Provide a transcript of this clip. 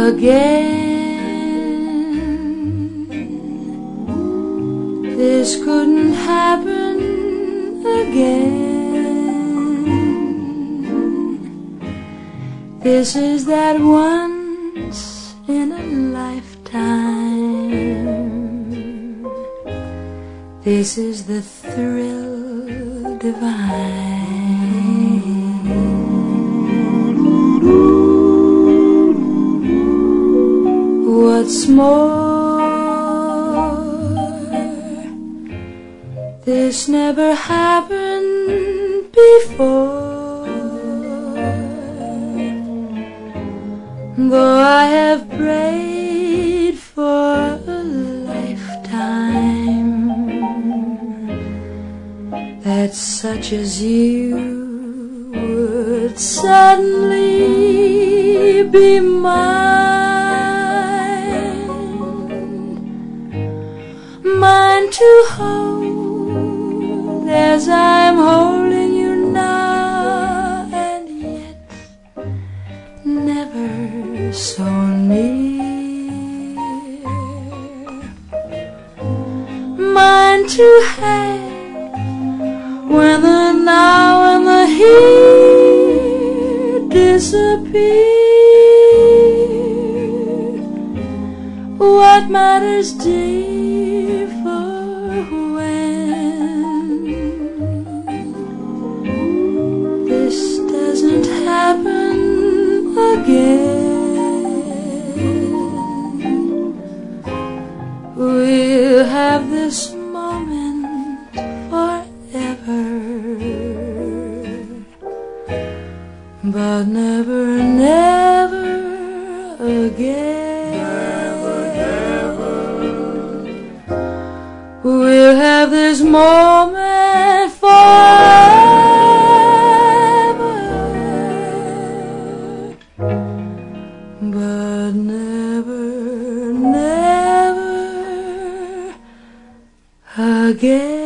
again. This couldn't happen again. This is that once in a lifetime. This is the thrill divine. What's more, this never happened before. Though I have prayed for a lifetime that such as you would suddenly be mine to hold as I'm holding you now, and yet never so near. Mine to have when the now and the here disappear. What matters, dear, for when this doesn't happen again? We'll have this moment forever, but never, never again. We'll have this moment forever, but never, never again.